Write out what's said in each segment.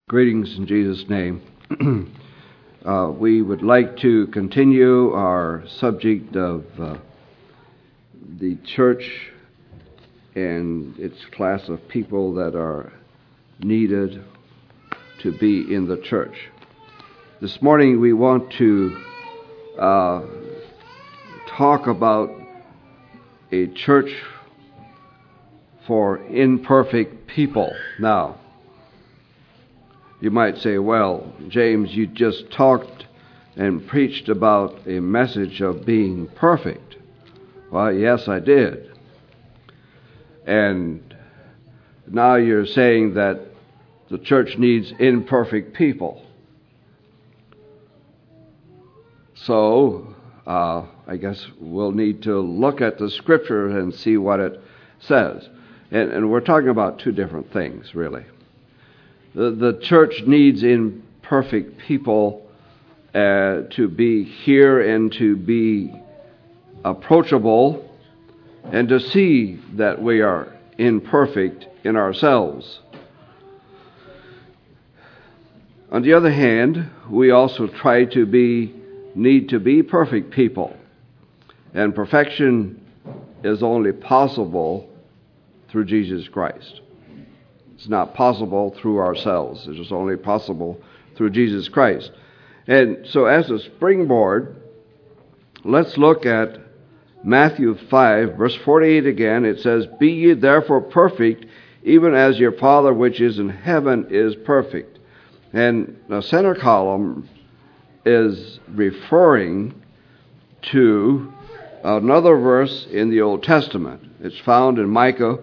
Greetings in Jesus' name. We would like to continue our subject of the church and its class of people that are needed to be in the church. This morning we want to talk about a church for imperfect people. Now, you might say, well, James, you just talked and preached about a message of being perfect. Well, yes, I did. And now you're saying that the church needs imperfect people. So, I guess we'll need to look at the Scripture and see what it says. And we're talking about two different things, really. The church needs imperfect people to be here and to be approachable and to see that we are imperfect in ourselves. On the other hand, we also need to be perfect people. And perfection is only possible through Jesus Christ. It's not possible through ourselves. It is only possible through Jesus Christ. And so as a springboard, let's look at Matthew 5, verse 48 again. It says, "Be ye therefore perfect, even as your Father which is in heaven is perfect." And the center column is referring to another verse in the Old Testament. It's found in Micah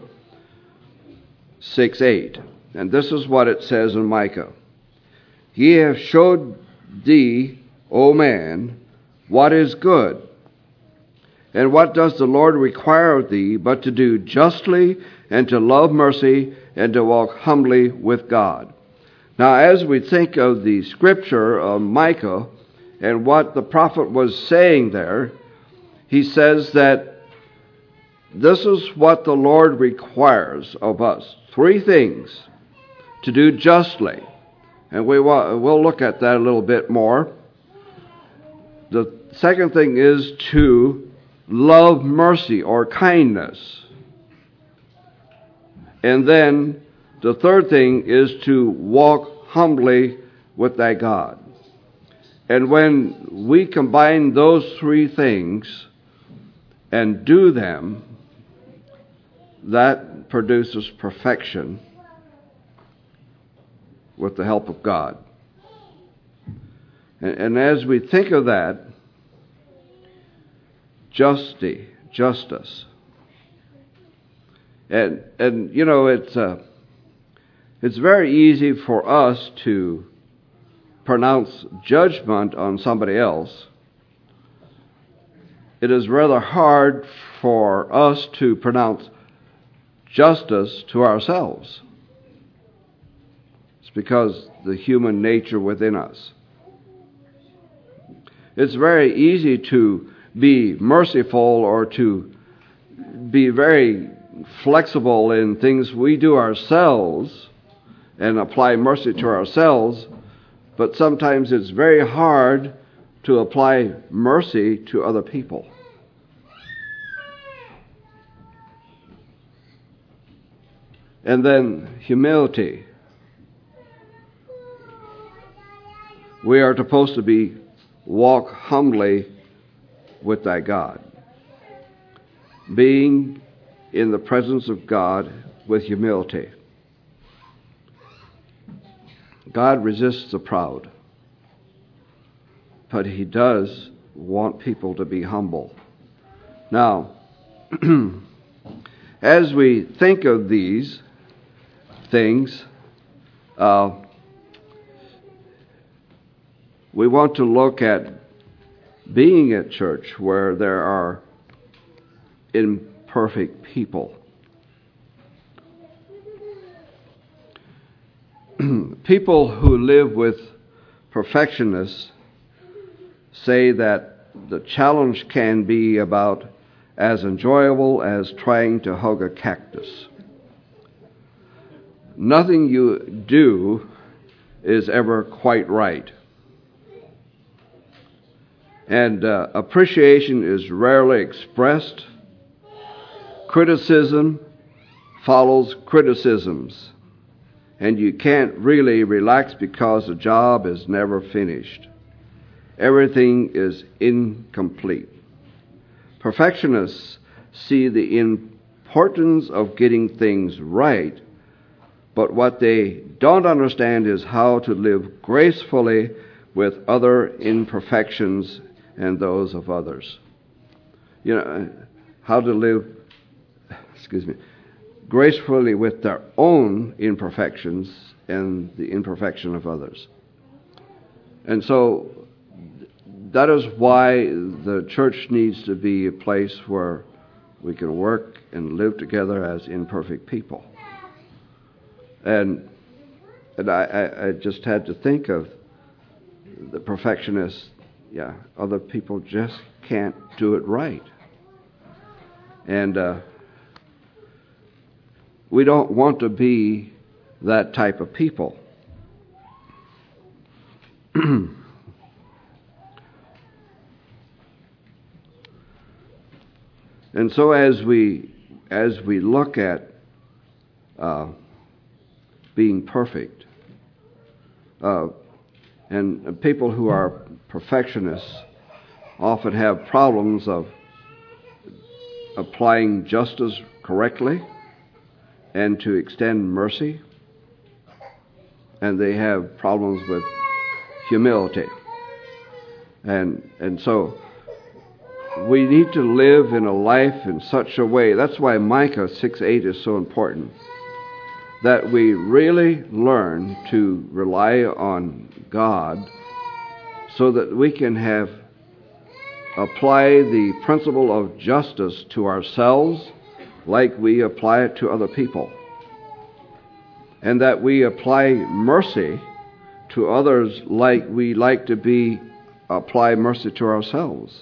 6:8. And this is what it says in Micah. "Ye have showed thee, O man, what is good. And what does the Lord require of thee, but to do justly, and to love mercy, and to walk humbly with God." Now, as we think of the scripture of Micah and what the prophet was saying there, he says that this is what the Lord requires of us. Three things: to do justly, and we'll look at that a little bit more. The second thing is to love mercy or kindness. And then the third thing is to walk humbly with thy God. And when we combine those three things and do them, that produces perfection with the help of God. And as we think of that, justice. And you know, it's very easy for us to pronounce judgment on somebody else. It is rather hard for us to pronounce justice to ourselves. It's because the human nature within us. It's very easy to be merciful or to be very flexible in things we do ourselves and apply mercy to ourselves, but sometimes it's very hard to apply mercy to other people. And then humility. We are supposed to walk humbly with thy God. Being in the presence of God with humility. God resists the proud, but he does want people to be humble. Now, as we think of these things, we want to look at being at church where there are imperfect people. People who live with perfectionists say that the challenge can be about as enjoyable as trying to hug a cactus. Nothing you do is ever quite right. And appreciation is rarely expressed. Criticism follows criticisms. And you can't really relax because the job is never finished. Everything is incomplete. Perfectionists see the importance of getting things right, but what they don't understand is how to live gracefully with other imperfections and those of others. How to live, gracefully with their own imperfections and the imperfection of others. And so that is why the church needs to be a place where we can work and live together as imperfect people. And I just had to think of the perfectionists. Yeah, other people just can't do it right. And we don't want to be that type of people. And so as we look at being perfect, and people who are perfectionists often have problems of applying justice correctly and to extend mercy, and they have problems with humility. And so we need to live in a life in such a way. That's why Micah 6:8 is so important, that we really learn to rely on God so that we can apply the principle of justice to ourselves like we apply it to other people, and that we apply mercy to others like we like to apply mercy to ourselves.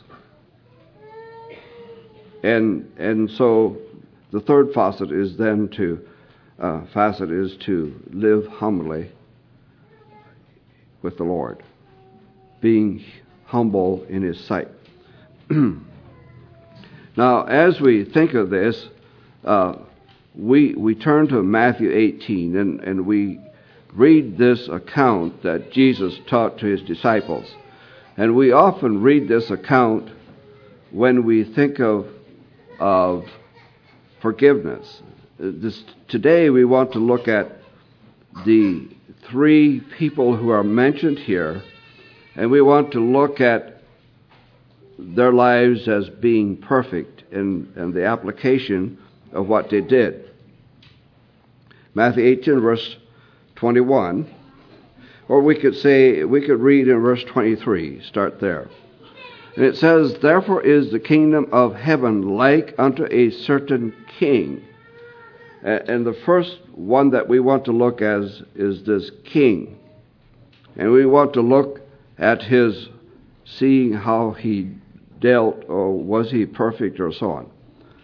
And so the third facet is to live humbly with the Lord, being humble in His sight. Now, as we think of this, we turn to Matthew 18, and we read this account that Jesus taught to His disciples. And we often read this account when we think of forgiveness. Today we want to look at the three people who are mentioned here, and we want to look at their lives as being perfect and the application of what they did. Matthew 18, verse 21, or we could read in verse 23, start there. And it says, "Therefore is the kingdom of heaven like unto a certain king." And the first one that we want to look at is this king. And we want to look at seeing how he dealt, or was he perfect, or so on.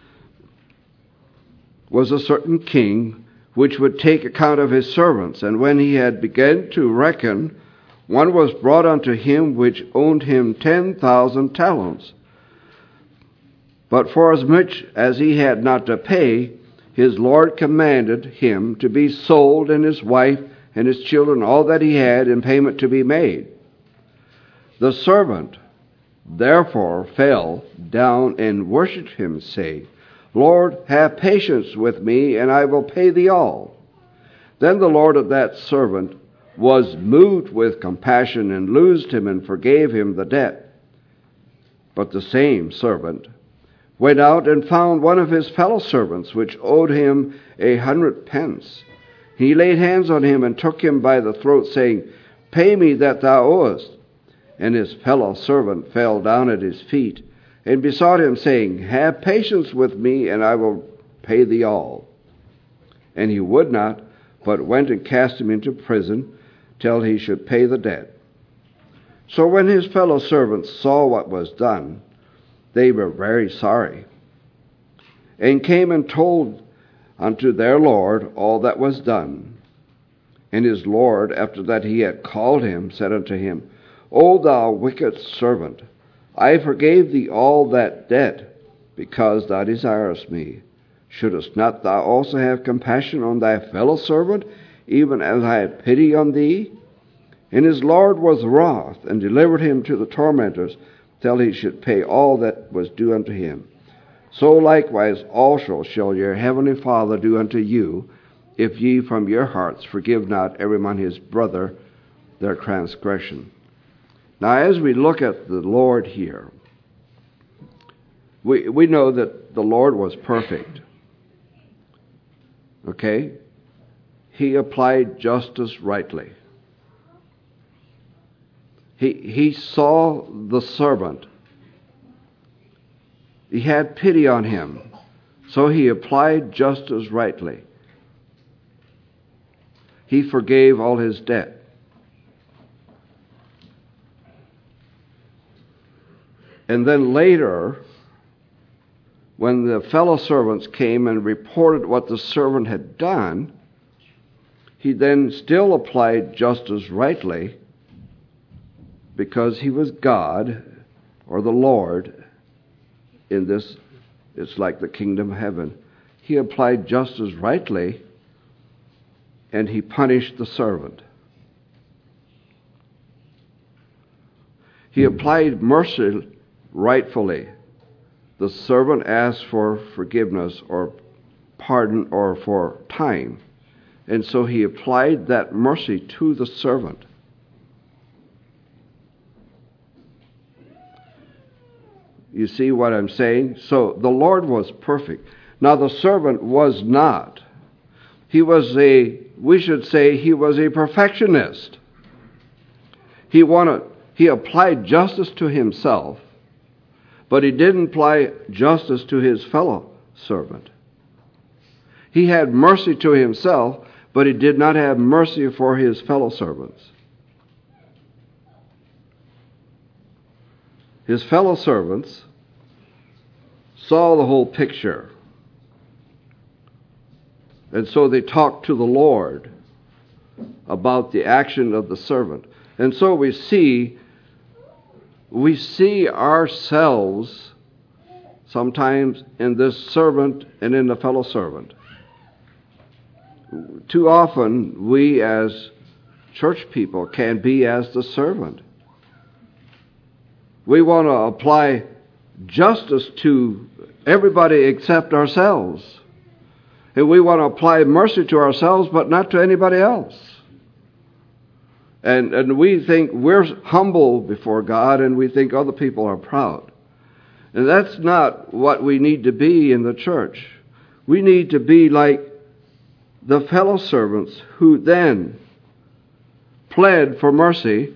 Was a certain king which would take account of his servants, and when he had begun to reckon, one was brought unto him which owned him 10,000 talents. But forasmuch as he had not to pay, his Lord commanded him to be sold, and his wife and his children, all that he had, in payment to be made. The servant therefore fell down and worshipped him, saying, Lord, have patience with me, and I will pay thee all. Then the Lord of that servant was moved with compassion, and loosed him, and forgave him the debt. But the same servant went out and found one of his fellow servants, which owed him 100 pence. He laid hands on him, and took him by the throat, saying, Pay me that thou owest. And his fellow servant fell down at his feet, and besought him, saying, Have patience with me, and I will pay thee all. And he would not, but went and cast him into prison, till he should pay the debt. So when his fellow servants saw what was done, they were very sorry, and came and told unto their Lord all that was done. And his Lord, after that he had called him, said unto him, O thou wicked servant, I forgave thee all that debt, because thou desirest me. Shouldest not thou also have compassion on thy fellow servant, even as I had pity on thee? And his Lord was wroth, and delivered him to the tormentors, till he should pay all that was due unto him. So likewise also shall your heavenly Father do unto you, if ye from your hearts forgive not every man his brother their transgression. Now, as we look at the Lord here, we know that the Lord was perfect. Okay? He applied justice rightly. He saw the servant. He had pity on him, so he applied justice rightly. He forgave all his debt. And then later, when the fellow servants came and reported what the servant had done, he then still applied justice rightly, because he was God, or the Lord, in this, it's like the kingdom of heaven. He applied justice rightly, and he punished the servant. He applied mercy rightfully. The servant asked for forgiveness or pardon or for time. And so he applied that mercy to the servant. You see what I'm saying? So the Lord was perfect. Now the servant was not. We should say he was a perfectionist. He applied justice to himself, but he didn't apply justice to his fellow servant. He had mercy to himself, but he did not have mercy for his fellow servants. His fellow servants saw the whole picture. And so they talked to the Lord about the action of the servant. And so we see ourselves sometimes in this servant and in the fellow servant. Too often we as church people can be as the servant. We want to apply justice to everybody except ourselves. And we want to apply mercy to ourselves, but not to anybody else. And we think we're humble before God, and we think other people are proud. And that's not what we need to be in the church. We need to be like the fellow servants who then pled for mercy,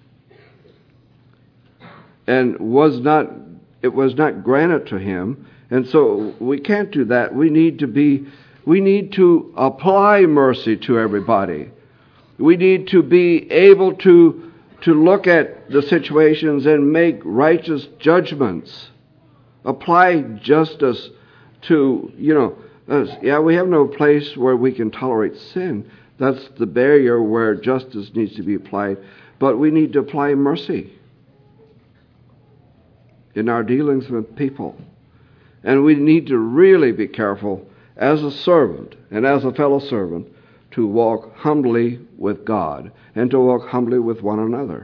and it was not granted to him. And so we can't do that. We need to apply mercy to everybody. We need to be able to look at the situations and make righteous judgments. Apply justice to, we have no place where we can tolerate sin. That's the barrier where justice needs to be applied. But we need to apply mercy in our dealings with people. And we need to really be careful as a servant and as a fellow servant to walk humbly with God and to walk humbly with one another.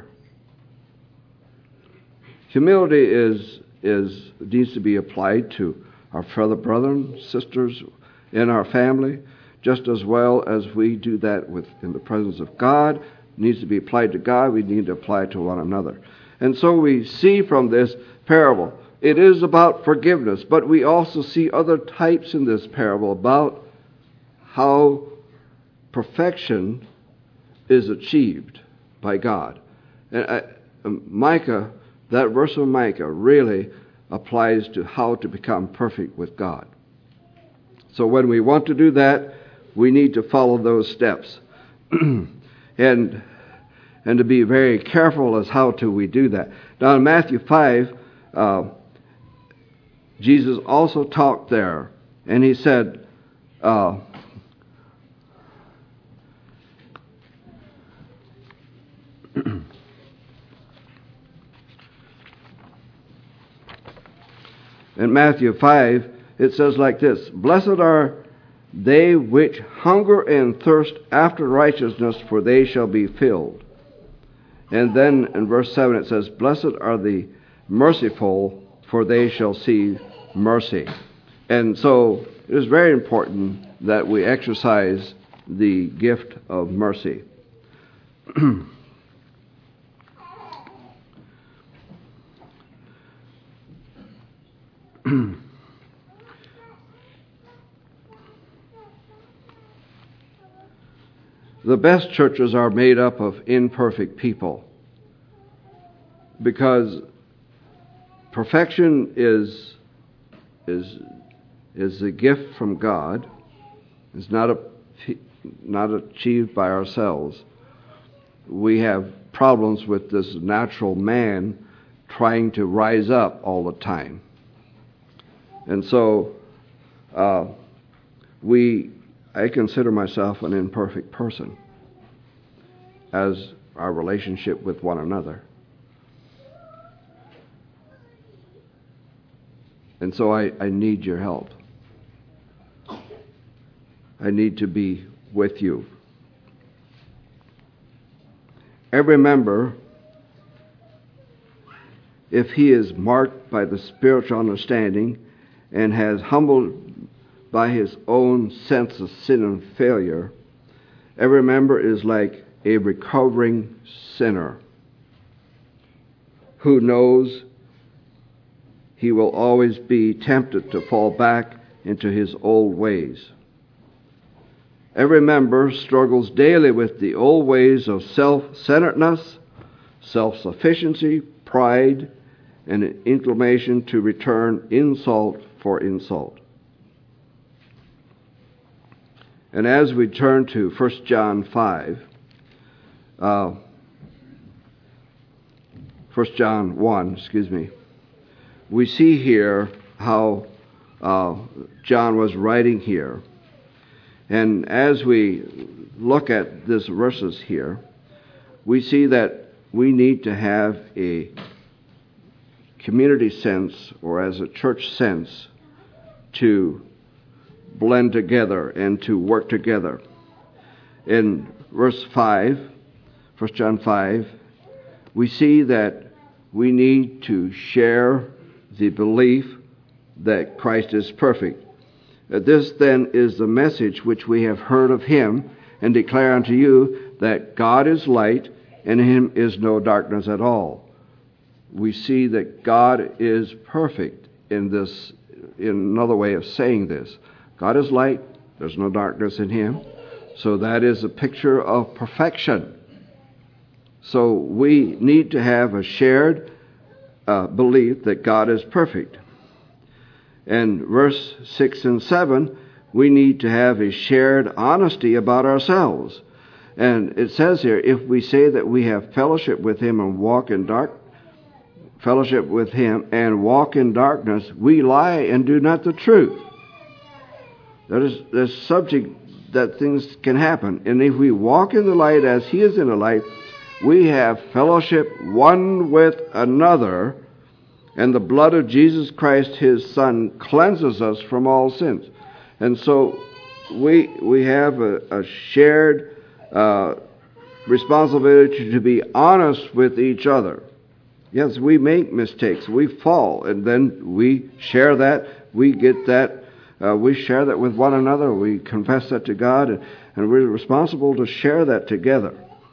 Humility needs to be applied to our fellow brethren, sisters in our family, just as well as we do that in the presence of God. It needs to be applied to God. We need to apply it to one another. And so we see from this parable, it is about forgiveness, but we also see other types in this parable about how perfection is achieved by God. And Micah, that verse of Micah really applies to how to become perfect with God. So when we want to do that, we need to follow those steps. and to be very careful as how we do that. Now in Matthew 5, Jesus also talked there, and he said, In Matthew 5, it says like this, "Blessed are they which hunger and thirst after righteousness, for they shall be filled." And then in verse 7 it says, "Blessed are the merciful, for they shall see mercy." And so it is very important that we exercise the gift of mercy. The best churches are made up of imperfect people, because perfection is a gift from God. It's not achieved by ourselves. We have problems with this natural man trying to rise up all the time. And so I consider myself an imperfect person as our relationship with one another. And so I need your help. I need to be with you. Every member, if he is marked by the spiritual understanding and has humbled by his own sense of sin and failure, every member is like a recovering sinner who knows he will always be tempted to fall back into his old ways. Every member struggles daily with the old ways of self-centeredness, self-sufficiency, pride, and an inclination to return insult for insult. And as we turn to 1 John 5, 1 John 1, we see here how John was writing here. And as we look at these verses here, we see that we need to have a community sense, or as a church sense, to blend together and to work together. In verse 5, 1 John 5, we see that we need to share the belief that Christ is perfect. This then is the message which we have heard of him, and declare unto you, that God is light, and in him is no darkness at all. We see that God is perfect in this, in another way of saying this. God is light, there's no darkness in him. So that is a picture of perfection. So we need to have a shared belief that God is perfect. And verse 6 and 7, we need to have a shared honesty about ourselves. And it says here, if we say that we have fellowship with him and walk in darkness, we lie and do not the truth. That is the subject that things can happen. And if we walk in the light as he is in the light, we have fellowship one with another, and the blood of Jesus Christ, his Son, cleanses us from all sins. And so we have a shared responsibility to be honest with each other. Yes, we make mistakes, we fall, and then we share that, we get that, we share that with one another, we confess that to God, and we're responsible to share that together.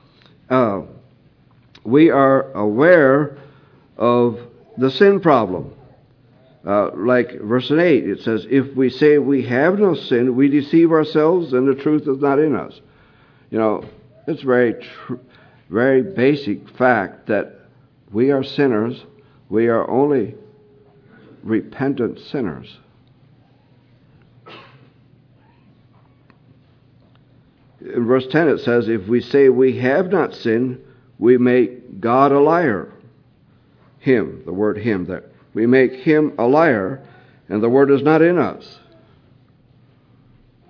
We are aware of the sin problem. Like verse 8, it says, if we say we have no sin, we deceive ourselves and the truth is not in us. You know, it's very basic fact that we are sinners. We are only repentant sinners. In verse 10 it says, if we say we have not sinned, we make God a liar. Him, the word him there. We make him a liar, and the word is not in us.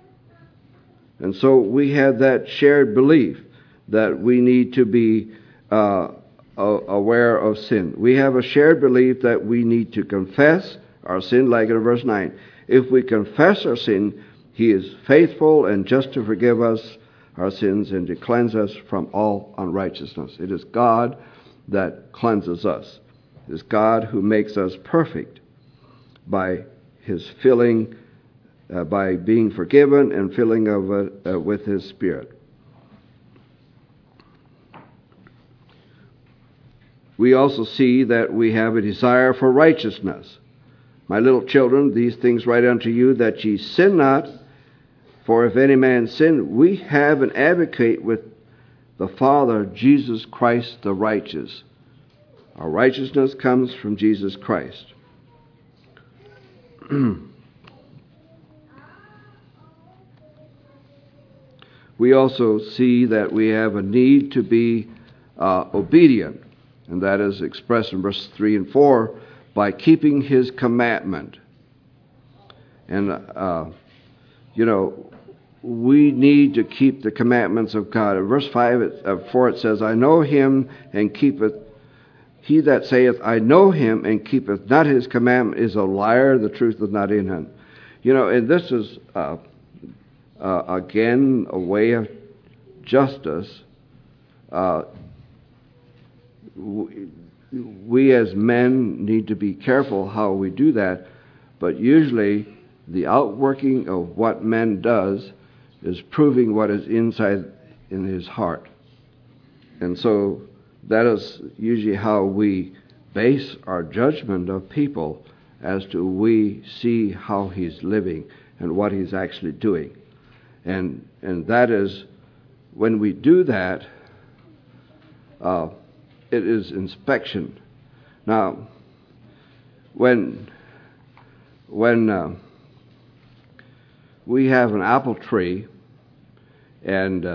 And so we have that shared belief that we need to be aware of sin. We have a shared belief that we need to confess our sin, like in verse 9. If we confess our sin, He is faithful and just to forgive us our sins and to cleanse us from all unrighteousness. It is God that cleanses us. It is God who makes us perfect by His filling, by being forgiven and filling of it with His Spirit. We also see that we have a desire for righteousness. My little children, these things write unto you, that ye sin not. For if any man sin, we have an advocate with the Father, Jesus Christ the righteous. Our righteousness comes from Jesus Christ. We also see that we have a need to be obedient, and that is expressed in verses 3 and 4 by keeping His commandment. And, we need to keep the commandments of God. In verse 4 it says, I know Him and keepeth. He that saith, I know Him and keepeth not His commandment is a liar, the truth is not in him. And this is, again, a way of justice. We as men need to be careful how we do that, but usually the outworking of what man does is proving what is inside in his heart. And so that is usually how we base our judgment of people, as to we see how he's living and what he's actually doing. And that is, when we do that, it is inspection. Now, when we have an apple tree, and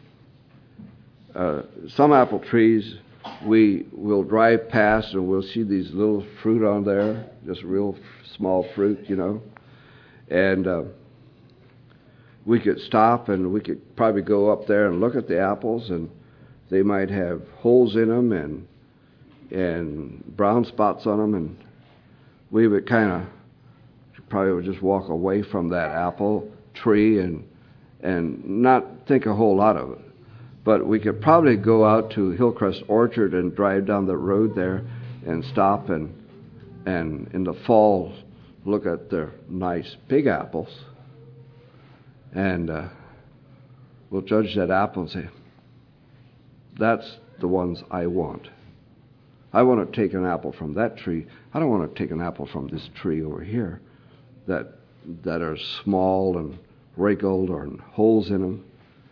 some apple trees we will drive past and we'll see these little fruit on there, just real small fruit, and we could stop and we could probably go up there and look at the apples, and they might have holes in them and brown spots on them, and we would probably would just walk away from that apple tree and not think a whole lot of it. But we could probably go out to Hillcrest Orchard and drive down the road there and stop and in the fall look at their nice big apples, and we'll judge that apple and say, that's the ones I want. I want to take an apple from that tree. I don't want to take an apple from this tree over here that are small and wrinkled or holes in them.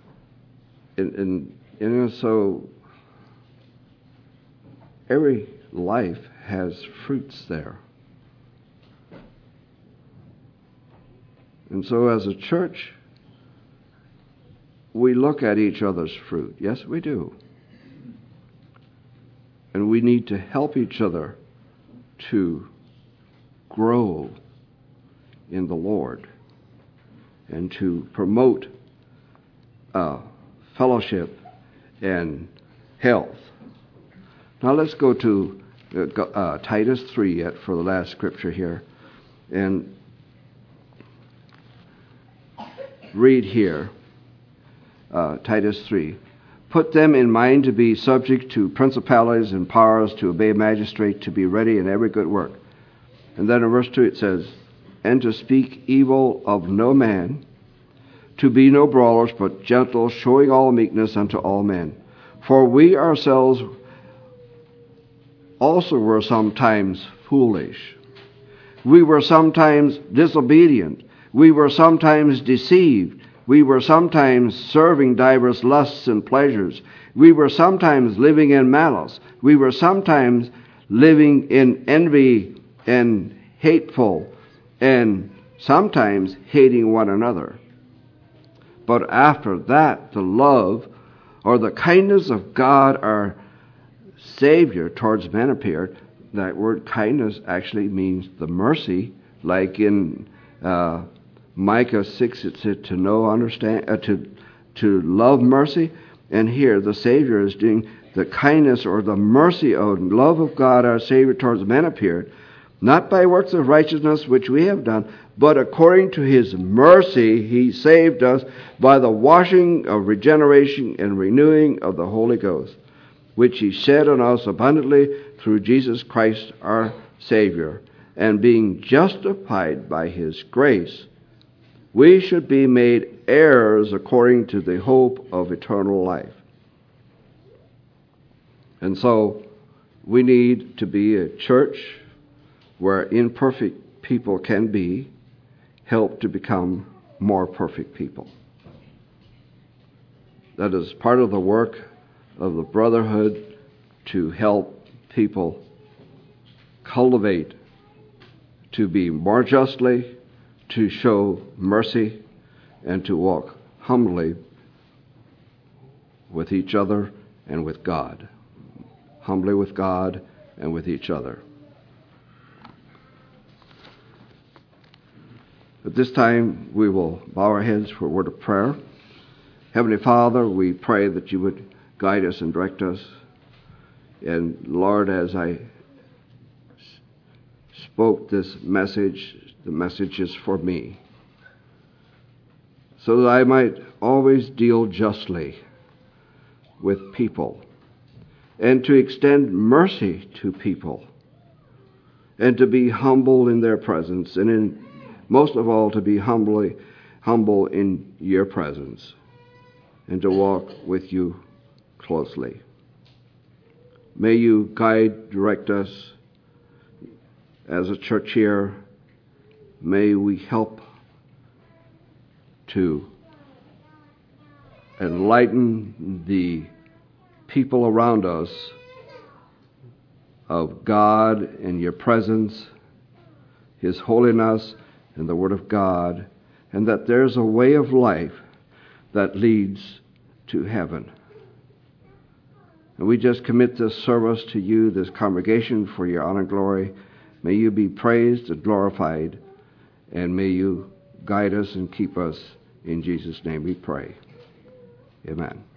And so every life has fruits there. And so as a church, we look at each other's fruit. Yes, we do. And we need to help each other to grow in the Lord and to promote fellowship and health. Now let's go to Titus 3 yet for the last scripture here, and read here, Titus 3. Put them in mind to be subject to principalities and powers, to obey magistrate, to be ready in every good work. And then in verse 2 it says, and to speak evil of no man, to be no brawlers, but gentle, showing all meekness unto all men. For we ourselves also were sometimes foolish. We were sometimes disobedient. We were sometimes deceived. We were sometimes serving divers lusts and pleasures. We were sometimes living in malice. We were sometimes living in envy and hateful, and sometimes hating one another. But after that, the love or the kindness of God, our Savior, towards men appeared. That word kindness actually means the mercy, like in Micah 6, it said to love mercy. And here the Savior is doing the kindness or the mercy or love of God our Savior towards men appeared, not by works of righteousness which we have done, but according to his mercy he saved us by the washing of regeneration and renewing of the Holy Ghost, which he shed on us abundantly through Jesus Christ our Savior. And being justified by his grace, we should be made heirs according to the hope of eternal life. And so we need to be a church where imperfect people can be helped to become more perfect people. That is part of the work of the brotherhood, to help people cultivate to be more justly, to show mercy, and to walk humbly with each other and with God. Humbly with God and with each other. At this time, we will bow our heads for a word of prayer. Heavenly Father, we pray that you would guide us and direct us. And Lord, as I spoke this message, the message is for me, so that I might always deal justly with people, and to extend mercy to people, and to be humble in their presence, and most of all to be humble in your presence, and to walk with you closely. May you guide, direct us as a church here. May we help to enlighten the people around us of God and your presence, his holiness, and the Word of God, and that there's a way of life that leads to heaven. And we just commit this service to you, this congregation, for your honor and glory. May you be praised and glorified, and may you guide us and keep us. In Jesus' name we pray. Amen.